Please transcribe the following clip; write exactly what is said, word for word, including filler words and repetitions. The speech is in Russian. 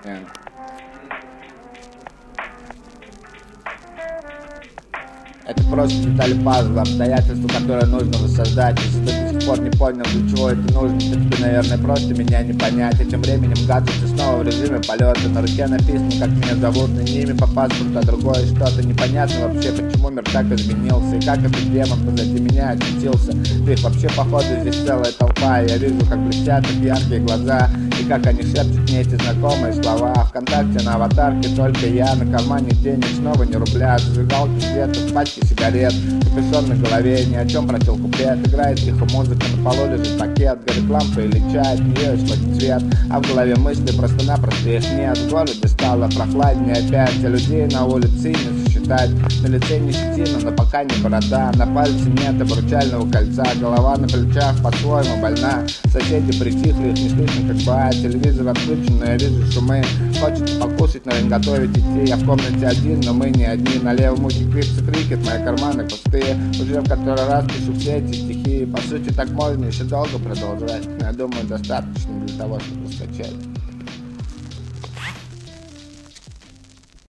Э. Это просто деталь пазла, обстоятельства, которые нужно воссоздать. Если ты до сих пор не понял, для чего это нужно, то тебе, наверное, просто меня не понять. А тем временем гаджет ты снова в режиме полета. На руке написано, как меня зовут, на не имя по паспорту, а другое что-то. Непонятно вообще, почему мир так изменился. И как этот демон позади меня очутился. Ты их вообще, походу, здесь целая толпа. Я вижу, как блестят их яркие глаза, и как они шепчут мне эти знакомые слова. Вконтакте на аватарке только я, на кармане денег снова не рубля. Зажигалки света, в пачке сигарет, капюшон на голове, ни о чем прочел куплет. Играет тихо музыка, на полу лежит пакет, горит лампа или чай, от нее исходит свет. А в голове мысли просто-напросто их нет. В городе стало прохладнее опять, а людей на улице не сосчитать. На лице не щетина, но пока не борода, на пальце нет обручального кольца. Голова на плечах по-своему больна, соседи притихли, их не слышно как бы. Телевизор отключен, но я вижу шумы. Хочется покушать, но не готовить идти. Я в комнате один, но мы не одни. На левом ухе крипса крикет, мои карманы пустые. Уже в который раз пишу все эти стихи. По сути, так можно еще долго продолжать. Но я думаю, достаточно для того, чтобы скачать.